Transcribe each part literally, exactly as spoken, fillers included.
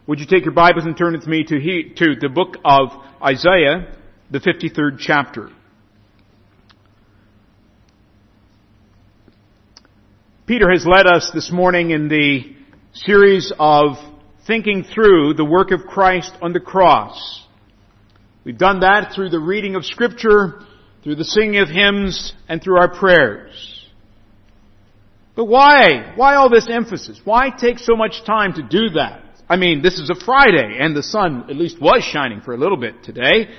Would you take your Bibles and turn with me to, he, to the book of Isaiah, the fifty-third chapter. Peter has led us this morning in the series of thinking through the work of Christ on the cross. We've done that through the reading of Scripture, through the singing of hymns, and through our prayers. But why? Why all this emphasis? Why take so much time to do that? I mean, this is a Friday, and the sun at least was shining for a little bit today.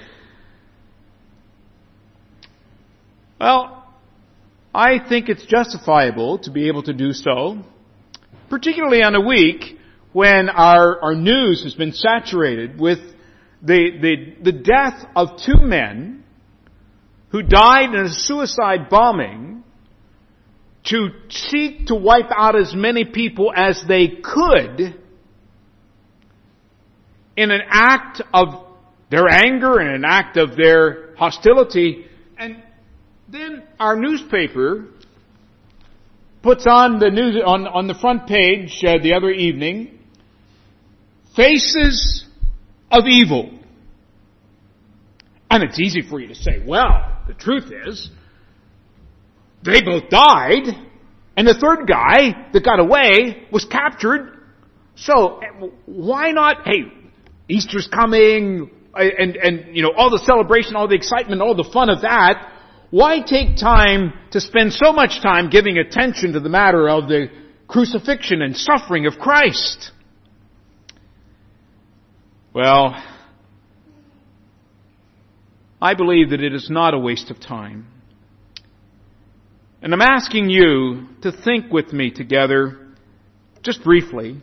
Well, I think it's justifiable to be able to do so, particularly on a week when our, our news has been saturated with the, the, the death of two men who died in a suicide bombing to seek to wipe out as many people as they could in an act of their anger and an act of their hostility. And then our newspaper puts on the news on, on the front page uh, the other evening, Faces of Evil. And it's easy for you to say, well, the truth is, they both died, and the third guy that got away was captured. So why not, hey, Easter's coming, and, and, you know, all the celebration, all the excitement, all the fun of that. Why take time to spend so much time giving attention to the matter of the crucifixion and suffering of Christ? Well, I believe that it is not a waste of time. And I'm asking you to think with me together, just briefly,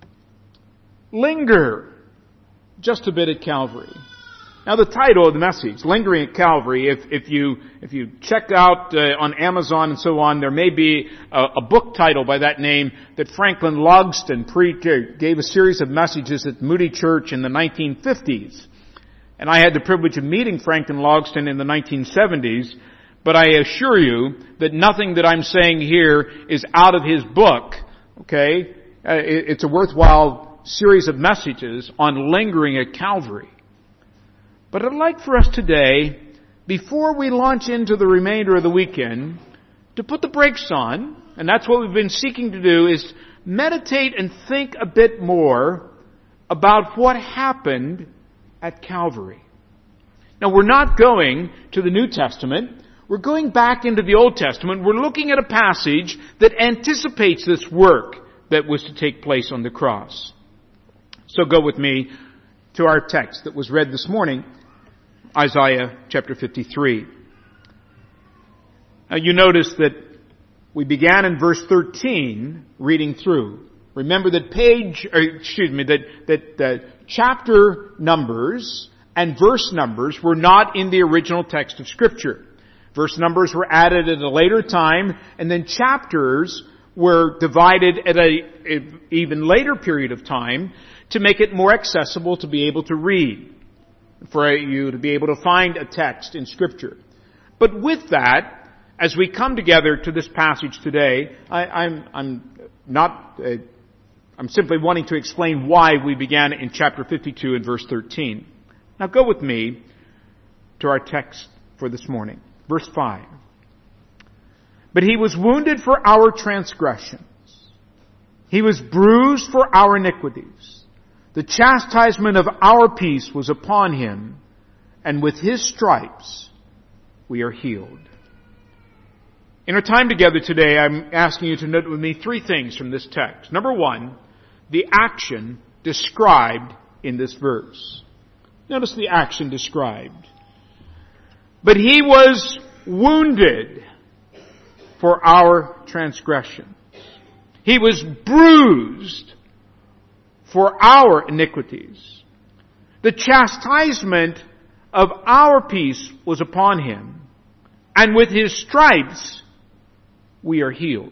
linger just a bit at Calvary. Now, the title of the message, Lingering at Calvary, if, if you, if you check out uh, on Amazon and so on, there may be a, a book title by that name that Franklin Logston pre- gave a series of messages at Moody Church in the nineteen fifties. And I had the privilege of meeting Franklin Logston in the nineteen seventies, but I assure you that nothing that I'm saying here is out of his book, okay? Uh, it, it's a worthwhile series of messages on lingering at Calvary. But I'd like for us today, before we launch into the remainder of the weekend, to put the brakes on, and that's what we've been seeking to do, is meditate and think a bit more about what happened at Calvary. Now, we're not going to the New Testament. We're going back into the Old Testament. We're looking at a passage that anticipates this work that was to take place on the cross. So go with me to our text that was read this morning, Isaiah chapter fifty-three. Now you notice that we began in verse thirteen reading through. Remember that page, or excuse me, that, that uh, chapter numbers and verse numbers were not in the original text of Scripture. Verse numbers were added at a later time, and then chapters were divided at a, a even later period of time to make it more accessible to be able to read, for you to be able to find a text in Scripture. But with that, as we come together to this passage today, I, I'm, I'm not, uh, I'm simply wanting to explain why we began in chapter fifty-two and verse thirteen. Now go with me to our text for this morning. Verse five. But he was wounded for our transgressions. He was bruised for our iniquities. The chastisement of our peace was upon him, and with his stripes we are healed. In our time together today, I'm asking you to note with me three things from this text. Number one, the action described in this verse. Notice the action described. But he was wounded for our transgressions. He was bruised for our iniquities. The chastisement of our peace was upon him, and with his stripes we are healed.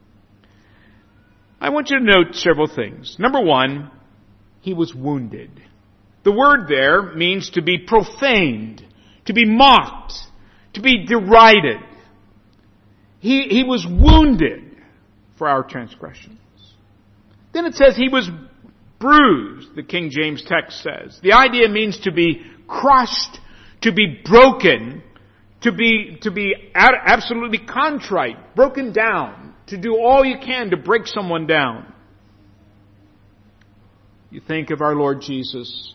I want you to note several things. Number one, he was wounded. The word there means to be profaned, to be mocked, to be derided. He, he was wounded for our transgressions. Then it says he was bruised, the King James text says. The idea means to be crushed, to be broken, to be, to be absolutely contrite, broken down, to do all you can to break someone down. You think of our Lord Jesus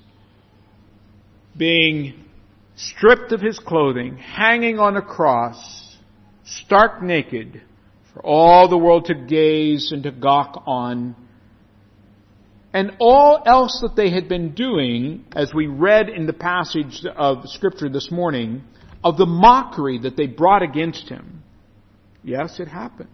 being stripped of His clothing, hanging on a cross, stark naked, for all the world to gaze and to gawk on. And all else that they had been doing, as we read in the passage of Scripture this morning, of the mockery that they brought against Him. Yes, it happened.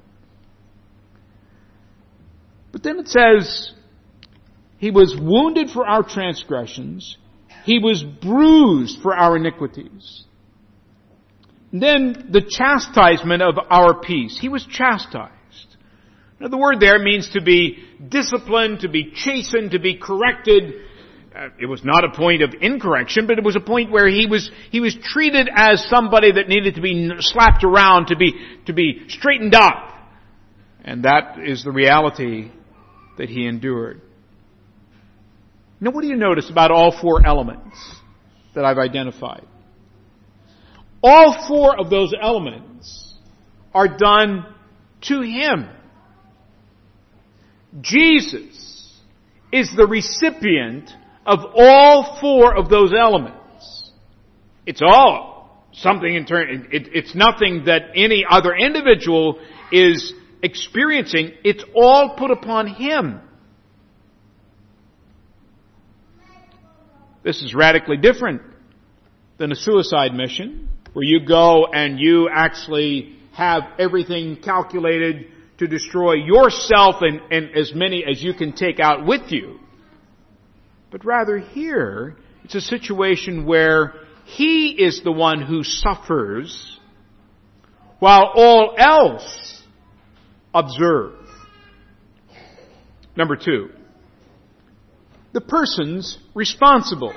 But then it says, He was wounded for our transgressions, He was bruised for our iniquities. And then the chastisement of our peace. He was chastised. Now the word there means to be disciplined, to be chastened, to be corrected. Uh, it was not a point of incorrection, but it was a point where he was he was treated as somebody that needed to be slapped around, to be to be straightened up. And that is the reality that He endured. Now what do you notice about all four elements that I've identified? All four of those elements are done to Him. Jesus is the recipient of all four of those elements. It's all something in turn. It, it's nothing that any other individual is experiencing. It's all put upon Him. This is radically different than a suicide mission, where you go and you actually have everything calculated to destroy yourself and, and as many as you can take out with you. But rather here, it's a situation where He is the one who suffers, while all else observe. Number two, the person's responsible.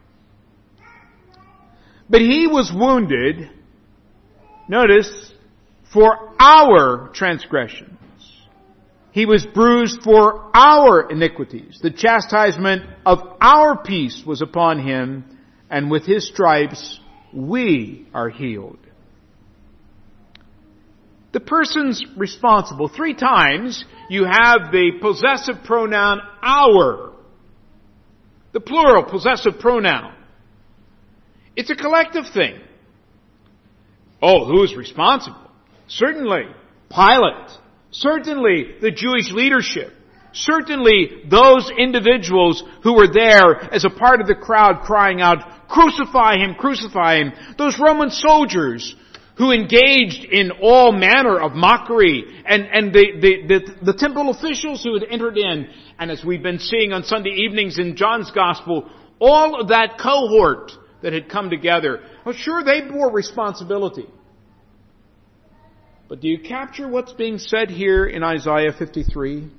But He was wounded, notice, for our transgressions. He was bruised for our iniquities. The chastisement of our peace was upon Him, and with His stripes we are healed. The person's responsible. Three times you have the possessive pronoun our. The plural possessive pronoun. It's a collective thing. Oh, who is responsible? Certainly Pilate. Certainly the Jewish leadership. Certainly those individuals who were there as a part of the crowd crying out, "Crucify Him, crucify Him." Those Roman soldiers who engaged in all manner of mockery, and, and the, the, the, the temple officials who had entered in, and as we've been seeing on Sunday evenings in John's Gospel, all of that cohort that had come together. Well, sure, they bore responsibility. But do you capture what's being said here in Isaiah fifty-three?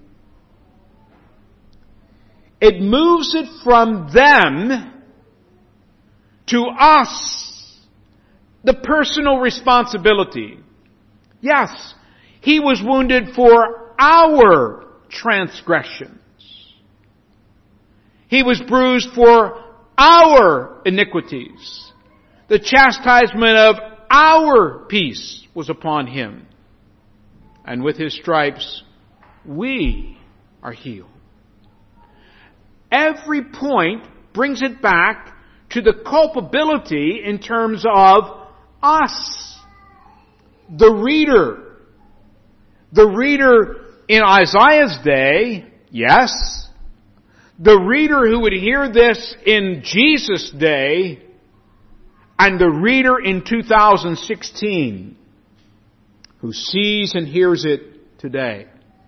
It moves it from them to us, the personal responsibility. Yes, He was wounded for our transgressions. He was bruised for our iniquities. The chastisement of our peace was upon Him. And with His stripes, we are healed. Every point brings it back to the culpability in terms of us. The reader. The reader in Isaiah's day, yes. The reader who would hear this in Jesus' day, and the reader in two thousand sixteen who sees and hears it today.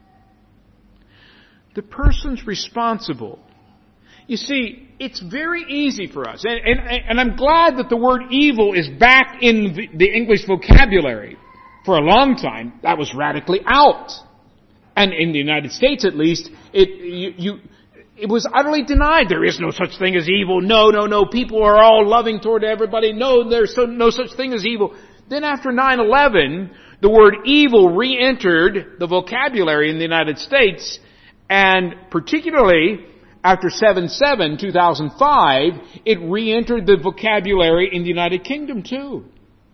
The person's responsible. You see, it's very easy for us, and, and, and I'm glad that the word evil is back in the, the English vocabulary. For a long time, that was radically out. And in the United States at least, it you, you it was utterly denied. There is no such thing as evil. No, no, no. People are all loving toward everybody. No, there's so, no such thing as evil. Then after nine eleven, the word evil re-entered the vocabulary in the United States, and particularly after seven seven, two thousand five, it re-entered the vocabulary in the United Kingdom too.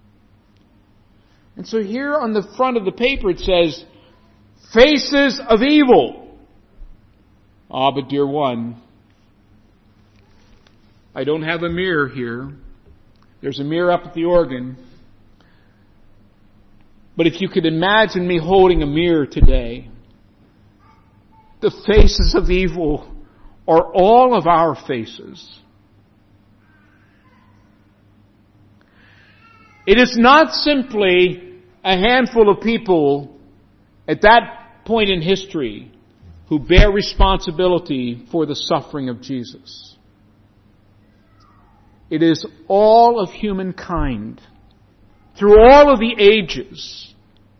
And so here on the front of the paper it says, faces of evil. Ah, but dear one, I don't have a mirror here. There's a mirror up at the organ. But if you could imagine me holding a mirror today, the faces of evil are all of our faces. It is not simply a handful of people at that point in history who bear responsibility for the suffering of Jesus. It is all of humankind through all of the ages.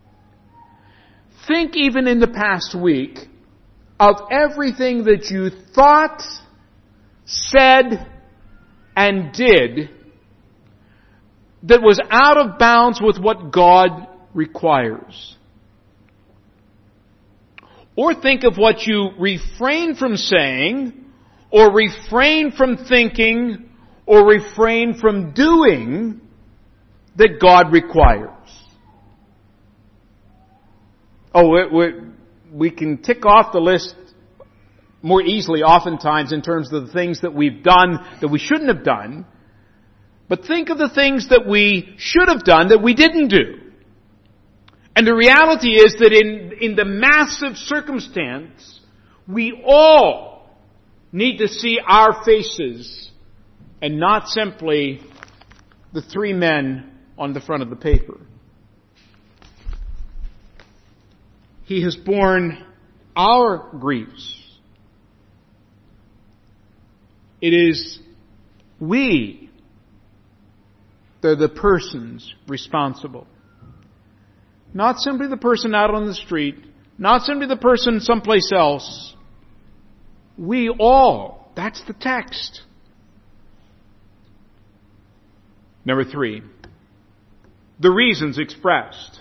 Think even in the past week of everything that you thought, said, and did that was out of bounds with what God requires. Or think of what you refrain from saying, or refrain from thinking, or refrain from doing that God requires. Oh, it, it, we can tick off the list more easily oftentimes in terms of the things that we've done that we shouldn't have done. But think of the things that we should have done that we didn't do. And the reality is that in, in the massive circumstance, we all need to see our faces and not simply the three men on the front of the paper. He has borne our griefs. It is we that are the persons responsible. Not simply the person out on the street, not simply the person someplace else. We all. That's the text. Number three, the reasons expressed.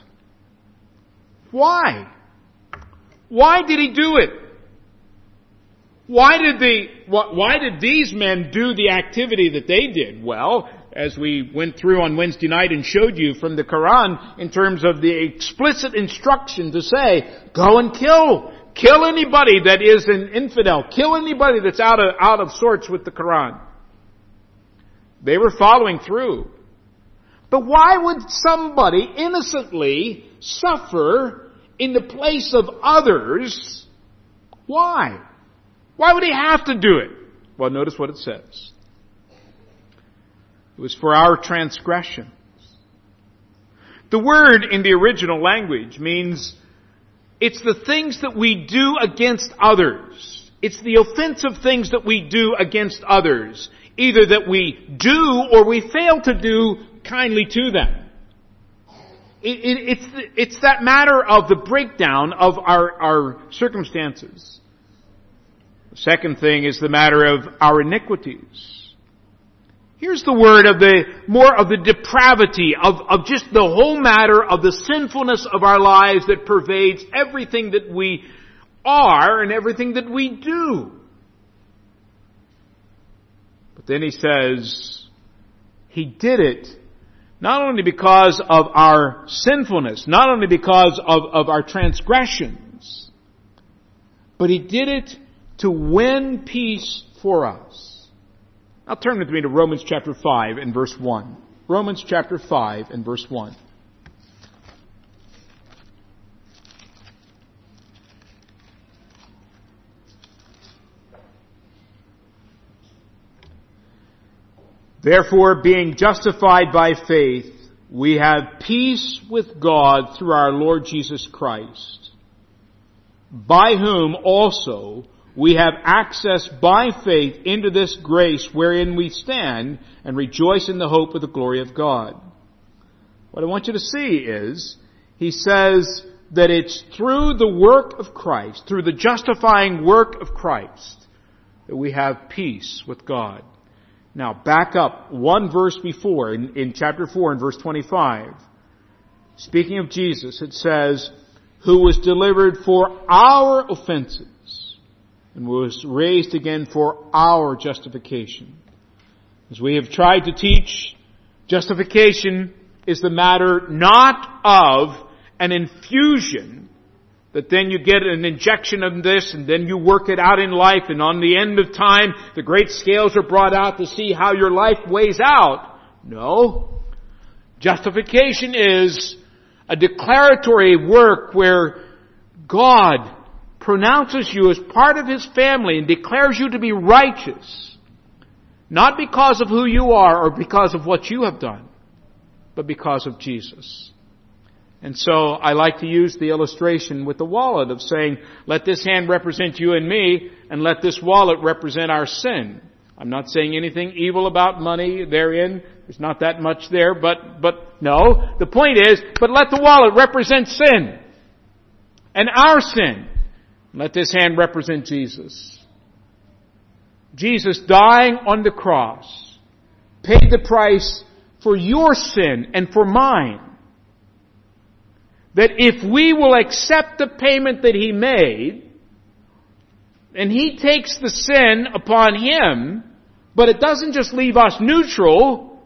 Why? Why did he do it? Why did the, why did these men do the activity that they did? Well, as we went through on Wednesday night and showed you from the Quran in terms of the explicit instruction to say, go and kill. Kill anybody that is an infidel. Kill anybody that's out of, out of sorts with the Quran. They were following through. But why would somebody innocently suffer in the place of others? Why? Why would he have to do it? Well, notice what it says. It was for our transgressions. The word in the original language means it's the things that we do against others. It's the offensive things that we do against others. Either that we do or we fail to do kindly to them. It, it, it's, it's that matter of the breakdown of our, our circumstances. The second thing is the matter of our iniquities. Here's the word of the, more of the depravity, of, of just the whole matter of the sinfulness of our lives that pervades everything that we are and everything that we do. But then he says, he did it not only because of our sinfulness, not only because of, of our transgressions, but he did it to win peace for us. Now turn with me to Romans chapter five and verse one. Romans chapter five and verse one. Therefore, being justified by faith, we have peace with God through our Lord Jesus Christ, by whom also we have access by faith into this grace wherein we stand and rejoice in the hope of the glory of God. What I want you to see is, he says that it's through the work of Christ, through the justifying work of Christ, that we have peace with God. Now, back up one verse before, in, in chapter four and verse twenty-five. Speaking of Jesus, it says, who was delivered for our offenses and was raised again for our justification. As we have tried to teach, justification is the matter not of an infusion, that then you get an injection of this and then you work it out in life, and on the end of time the great scales are brought out to see how your life weighs out. No. Justification is a declaratory work where God pronounces you as part of His family and declares you to be righteous, not because of who you are or because of what you have done, but because of Jesus. And so I like to use the illustration with the wallet of saying, let this hand represent you and me, and let this wallet represent our sin. I'm not saying anything evil about money therein. There's not that much there, but, but no. The point is, but let the wallet represent sin. And our sin. Let this hand represent Jesus. Jesus dying on the cross paid the price for your sin and for mine. That if we will accept the payment that He made, and He takes the sin upon Him, but it doesn't just leave us neutral,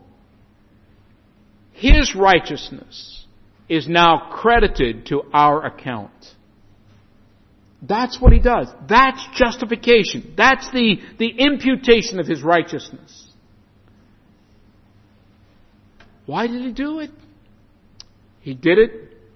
His righteousness is now credited to our account. That's what He does. That's justification. That's the, the imputation of His righteousness. Why did He do it? He did it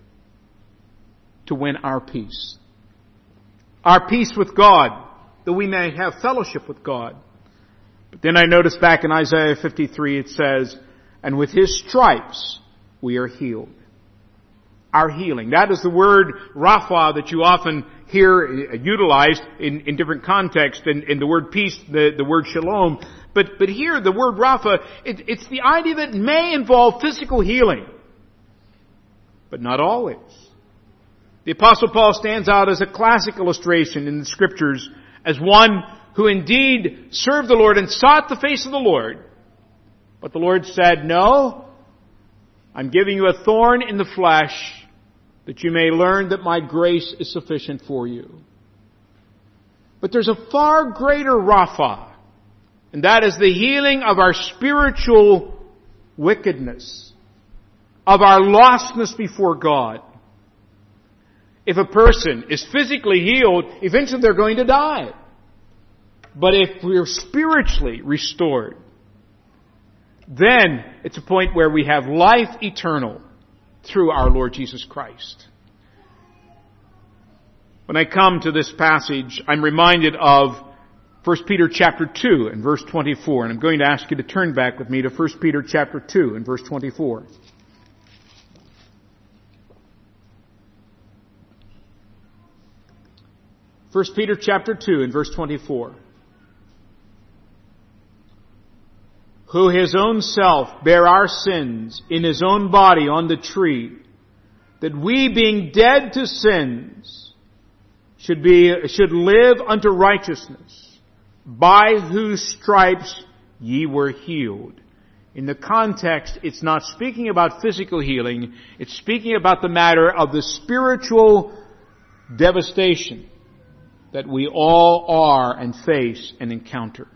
to win our peace. Our peace with God, that we may have fellowship with God. But then I notice back in Isaiah fifty-three it says, and with His stripes we are healed. Our healing. That is the word Rapha that you often hear utilized in, in different contexts. In, in the word peace, the, the word shalom. But, but here the word Rapha, it, it's the idea that it may involve physical healing. But not always. The Apostle Paul stands out as a classic illustration in the Scriptures as one who indeed served the Lord and sought the face of the Lord. But the Lord said, no, I'm giving you a thorn in the flesh that you may learn that my grace is sufficient for you. But there's a far greater Rapha, and that is the healing of our spiritual wickedness, of our lostness before God. If a person is physically healed, eventually they're going to die. But if we're spiritually restored, then it's a point where we have life eternal through our Lord Jesus Christ. When I come to this passage, I'm reminded of First Peter chapter two and verse twenty-four. And I'm going to ask you to turn back with me to First Peter chapter two and verse twenty-four. First Peter chapter two and verse twenty-four. Who His own self bare our sins in His own body on the tree, that we being dead to sins should be, should live unto righteousness, by whose stripes ye were healed. In the context, it's not speaking about physical healing, it's speaking about the matter of the spiritual devastation that we all are and face and encounter.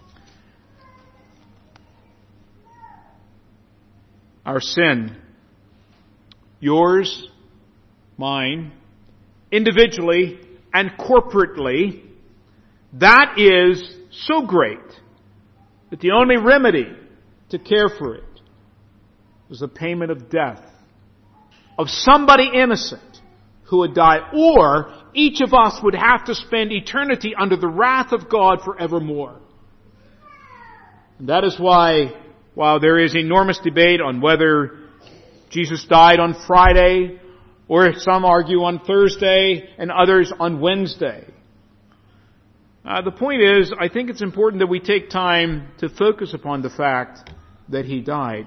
Our sin, yours, mine, individually and corporately, that is so great that the only remedy to care for it was the payment of death of somebody innocent who would die, or each of us would have to spend eternity under the wrath of God forevermore. And that is why, while there is enormous debate on whether Jesus died on Friday, or some argue on Thursday, and others on Wednesday, uh, the point is, I think it's important that we take time to focus upon the fact that He died.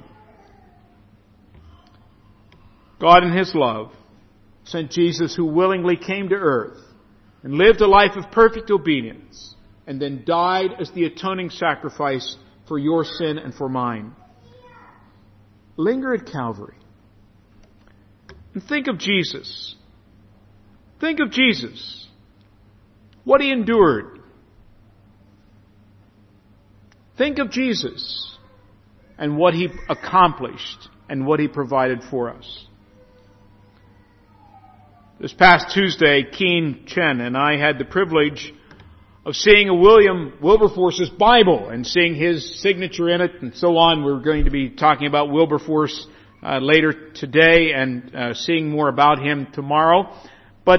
God in His love sent Jesus, who willingly came to earth and lived a life of perfect obedience, and then died as the atoning sacrifice for your sin and for mine. Linger at Calvary. And think of Jesus. Think of Jesus. What He endured. Think of Jesus and what He accomplished and what He provided for us. This past Tuesday, Keen Chen and I had the privilege of seeing a William Wilberforce's Bible and seeing his signature in it and so on. We're going to be talking about Wilberforce uh, later today and uh, seeing more about him tomorrow. But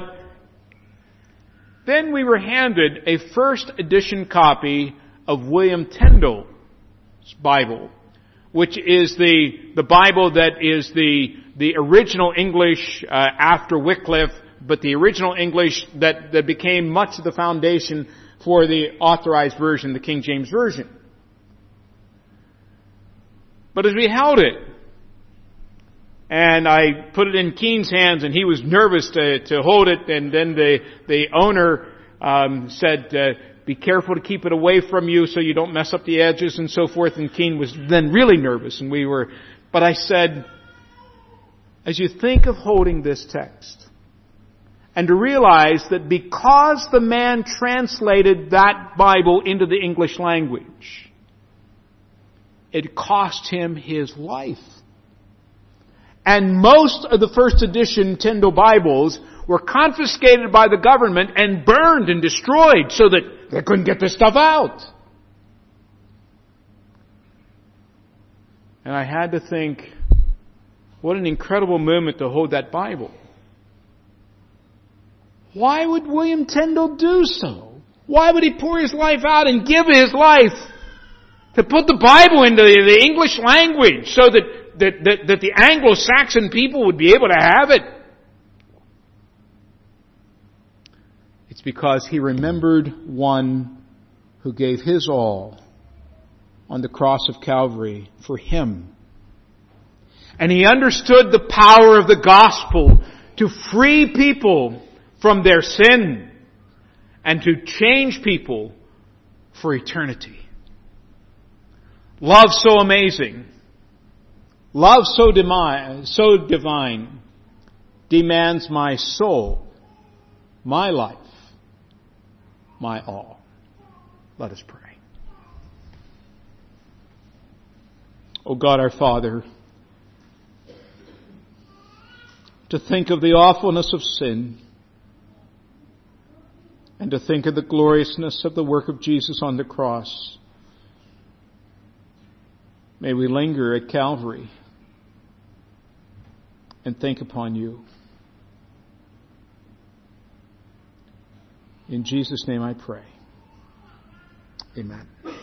then we were handed a first edition copy of William Tyndale's Bible, which is the the Bible that is the the original English uh, after Wycliffe, but the original English that, that became much of the foundation for the authorized version, the King James Version. But as we held it, and I put it in Keen's hands, and he was nervous to, to hold it, and then the, the owner um, said, uh, be careful to keep it away from you so you don't mess up the edges and so forth, and Keen was then really nervous, and we were, but I said, as you think of holding this text, and to realize that because the man translated that Bible into the English language, it cost him his life. And most of the first edition Tyndale Bibles were confiscated by the government and burned and destroyed so that they couldn't get this stuff out. And I had to think, what an incredible moment to hold that Bible. Why would William Tyndale do so? Why would he pour his life out and give his life to put the Bible into the, the English language so that, that, that, that the Anglo-Saxon people would be able to have it? It's because he remembered one who gave his all on the cross of Calvary for him. And he understood the power of the gospel to free people from their sin and to change people for eternity. Love so amazing, love so divine, so divine, demands my soul, my life, my all. Let us pray. O God our Father, to think of the awfulness of sin and to think of the gloriousness of the work of Jesus on the cross. May we linger at Calvary and think upon you. In Jesus' name I pray. Amen.